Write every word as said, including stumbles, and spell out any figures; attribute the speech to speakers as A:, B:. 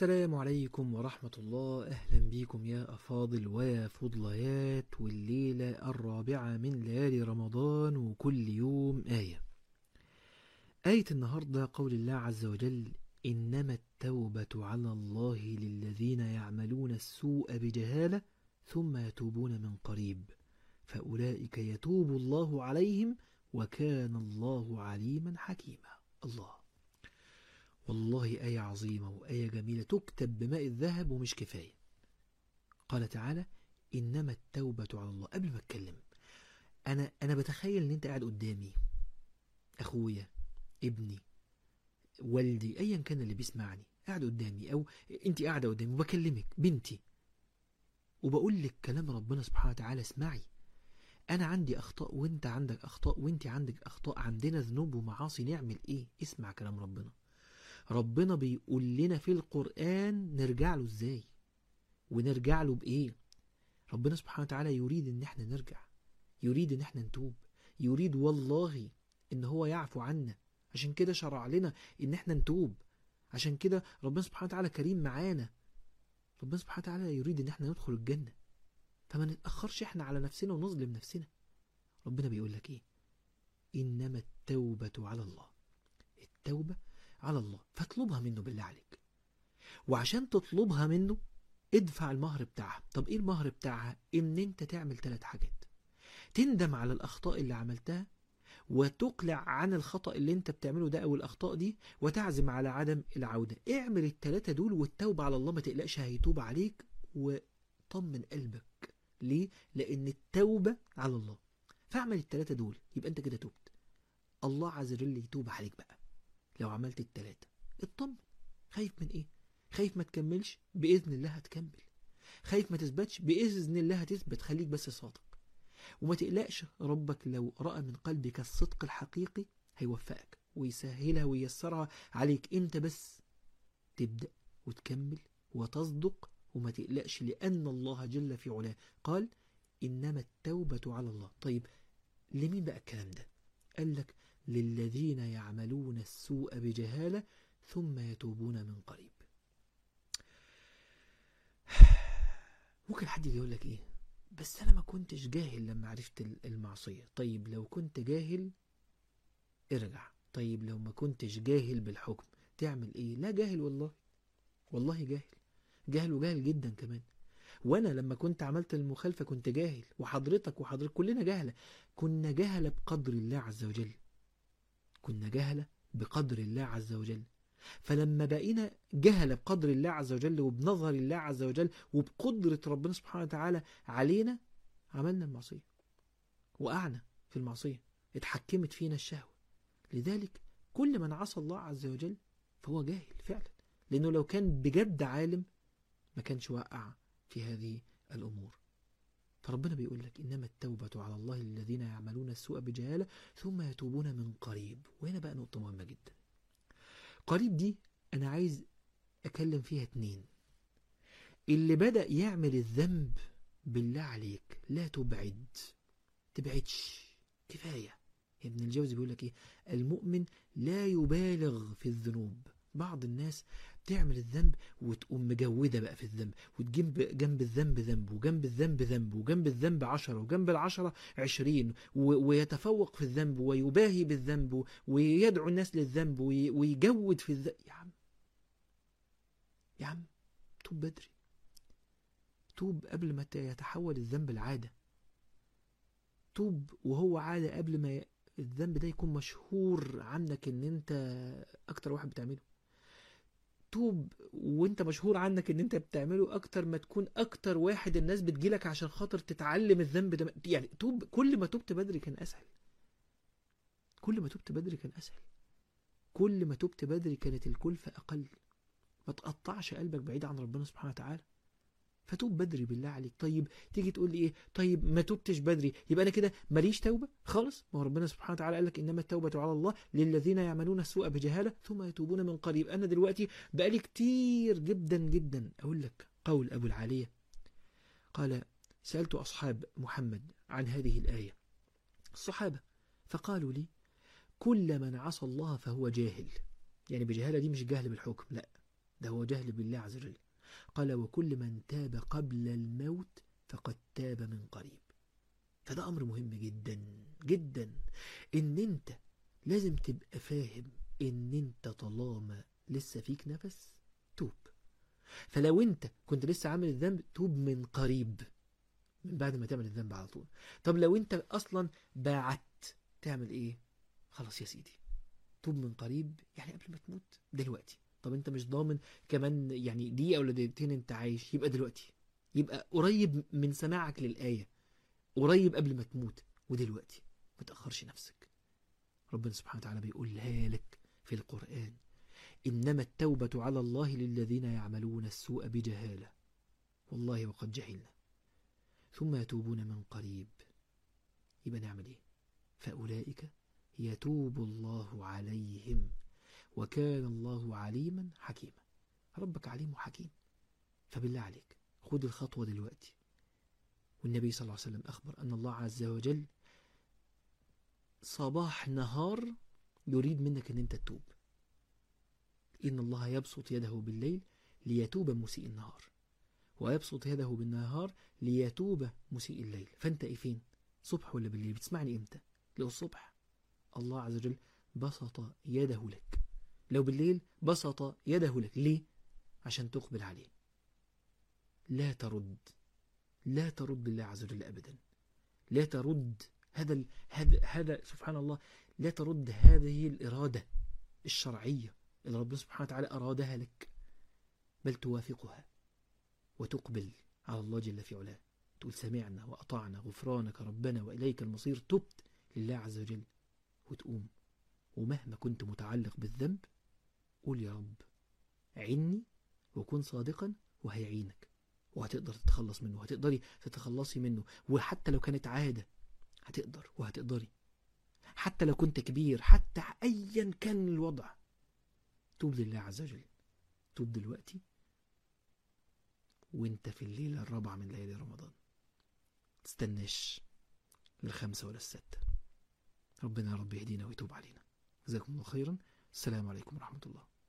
A: السلام عليكم ورحمة الله. أهلا بكم يا أفاضل ويا فضليات، والليلة الرابعة من ليالي رمضان، وكل يوم آية. آية النهاردة قول الله عز وجل: إنما التوبة على الله للذين يعملون السوء بجهالة ثم يتوبون من قريب فأولئك يتوب الله عليهم وكان الله عليما حكيما. الله، والله آية عظيمة وآية جميلة تكتب بماء الذهب ومش كفاية. قال تعالى: إنما التوبة على الله. قبل ما أتكلم، أنا أنا بتخيل إن أنت قاعد قدامي، أخويا، ابني، والدي، أيا كان اللي بيسمعني قاعد قدامي، أو أنت قاعدة قدامي وبكلمك، بنتي، وبقول لك كلام ربنا سبحانه وتعالى: اسمعي، أنا عندي أخطاء وأنت عندك أخطاء وأنت عندك أخطاء، عندنا ذنوب ومعاصي، نعمل إيه؟ اسمع كلام ربنا. ربنا بيقول لنا في القرآن نرجع له ازاي ونرجع له بإيه. ربنا سبحانه وتعالى يريد ان احنا نرجع، يريد ان احنا نتوب، يريد والله ان هو يعفو عنا. عشان كده شرع لنا ان احنا نتوب، عشان كده ربنا سبحانه وتعالى كريم معانا. ربنا سبحانه وتعالى يريد ان احنا ندخل الجنة، فما نتأخرش احنا على نفسنا ونظلم نفسنا. ربنا بيقول لك ايه؟ إنما التوبة على الله. التوبة على الله، فاطلبها منه بالله عليك. وعشان تطلبها منه ادفع المهر بتاعها. طب ايه المهر بتاعها؟ ان انت تعمل ثلاث حاجات: تندم على الاخطاء اللي عملتها، وتقلع عن الخطأ اللي انت بتعمله ده او الاخطاء دي، وتعزم على عدم العودة. اعمل الثلاثة دول والتوبة على الله، ما تقلقش هيتوب عليك، وطمن قلبك. ليه؟ لان التوبة على الله. فاعمل الثلاثة دول، يبقى انت كده تبت. الله عز وجل يتوب عليك بقى لو عملت التلاتة. اطمن. خايف من ايه؟ خايف ما تكملش؟ بإذن الله هتكمل. خايف ما تثبتش؟ بإذن الله هتثبت. خليك بس صادق وما تقلقش. ربك لو رأى من قلبك الصدق الحقيقي هيوفقك ويسهلها وييسرها عليك. انت بس تبدأ وتكمل وتصدق وما تقلقش، لأن الله جل في علاه قال: إنما التوبة على الله. طيب لمين بقى الكلام ده؟ قال لك: للذين يعملون السوء بجهالة ثم يتوبون من قريب. ممكن حد يقول لك ايه؟ بس انا ما كنتش جاهل لما عرفت المعصية. طيب لو كنت جاهل ارجع. طيب لو ما كنتش جاهل بالحكم تعمل ايه؟ لا جاهل، والله والله جاهل، جاهل وجاهل جدا كمان. وانا لما كنت عملت المخالفة كنت جاهل، وحضرتك وحضرتك كلنا جاهلة. كنا جاهلة بقدر الله عز وجل، كنا جهلة بقدر الله عز وجل. فلما بقينا جهلة بقدر الله عز وجل وبنظر الله عز وجل وبقدرة ربنا سبحانه وتعالى علينا، عملنا المعصية، وقعنا في المعصية، اتحكمت فينا الشهوة. لذلك كل من عصى الله عز وجل فهو جاهل فعلا، لأنه لو كان بجد عالم ما كانش وقع في هذه الأمور. فربنا بيقول لك: إنما التوبة على الله للذين يعملون السوء بجهالة ثم يتوبون من قريب. وهنا بقى نقطة مهمة جدا. قريب دي أنا عايز أكلم فيها اتنين. اللي بدأ يعمل الذنب بالله عليك لا تبعد، تبعدش، كفاية. ابن الجوزي بيقول لك إيه؟ المؤمن لا يبالغ في الذنوب. بعض الناس تعمل الذنب وتقوم مجودة بقى في الذنب، وتجنب جنب الذنب ذنب، وجنب الذنب ذنب، وجنب الذنب عشرة، وجنب العشرة عشرين، ويتفوق في الذنب ويباهي بالذنب ويدعو الناس للذنب ويجود في الذنب. يا عم يا عم توب بدري، توب قبل ما يتحول الذنب العادة. توب وهو عادة قبل ما الذنب ده يكون مشهور عنك ان انت اكتر واحد بتعمله. توب وانت مشهور عنك ان انت بتعمله اكتر ما تكون اكتر واحد الناس بتجيلك عشان خاطر تتعلم الذنب ده. يعني توب، كل ما توبت بدري كان اسهل، كل ما توبت بدري كان اسهل، كل ما توبت بدري كانت الكلفة اقل. ما تقطعش قلبك بعيد عن ربنا سبحانه وتعالى، فتوب بدري بالله عليك. طيب تيجي تقول لي ايه؟ طيب ما توبتش بدري يبقى انا كده ماليش توبة خالص؟ ما هو ربنا سبحانه وتعالى قال لك: انما التوبة على الله للذين يعملون السوء بجهالة ثم يتوبون من قريب. انا دلوقتي بقالي كتير جدا جدا اقول لك قول ابو العالية قال: سألت اصحاب محمد عن هذه الآية، الصحابة، فقالوا لي: كل من عصى الله فهو جاهل. يعني بجهالة دي مش جهل بالحكم، لا، ده هو جهل بالله عز وجل. قال وكل من تاب قبل الموت فقد تاب من قريب. فده أمر مهم جدا جدا، إن أنت لازم تبقى فاهم إن أنت طالما لسه فيك نفس توب. فلو أنت كنت لسه عامل الذنب توب من قريب، من بعد ما تعمل الذنب على طول. طب لو أنت أصلا باعت تعمل إيه؟ خلاص يا سيدي، توب من قريب، يعني قبل ما تموت دلوقتي. طب أنت مش ضامن كمان يعني دقيقة ولا دقيقتين أنت عايش، يبقى دلوقتي، يبقى قريب من سماعك للآية، قريب قبل ما تموت ودلوقتي، ما تأخرش نفسك. ربنا سبحانه وتعالى بيقولها لك في القرآن: إنما التوبة على الله للذين يعملون السوء بجهالة والله وقد جهلنا ثم يتوبون من قريب. يبقى نعمل إيه؟ فأولئك يتوب الله عليهم وكان الله عليما حكيما. ربك عليم وحكيم، فبالله عليك خد الخطوة دلوقتي. والنبي صلى الله عليه وسلم أخبر أن الله عز وجل صباح نهار يريد منك أن أنت تتوب. إن الله يبسط يده بالليل ليتوب مسيء النهار، ويبسط يده بالنهار ليتوب مسيء الليل. فأنت إيه فين؟ صبح ولا بالليل؟ بتسمعني إمتى؟ لو الصبح الله عز وجل بسط يده لك، لو بالليل بسط يده لك. ليه؟ عشان تقبل عليه. لا ترد، لا ترد الله عز وجل أبدا. لا ترد هذا ال... هذا هذا سبحان الله، لا ترد هذه الإرادة الشرعية اللي ربنا سبحانه وتعالى أرادها لك، بل توافقها وتقبل على الله جل في علاه، تقول سمعنا وأطعنا غفرانك ربنا وإليك المصير، تبت لله عز وجل وتقوم. ومهما كنت متعلق بالذنب قول يا رب عني، وكن صادقا وهيعينك، وهتقدر تتخلص منه، هتقدري تتخلصي منه. وحتى لو كانت عادة هتقدر وهتقدري، حتى لو كنت كبير، حتى أيا كان الوضع. توب لله عز وجل، توب دلوقتي وانت في الليلة الرابعة من ليالي رمضان، تستناش للخمسة ولا الستة. ربنا يا رب يهدينا ويتوب علينا. جزاكم الله خيرا. السلام عليكم ورحمة الله.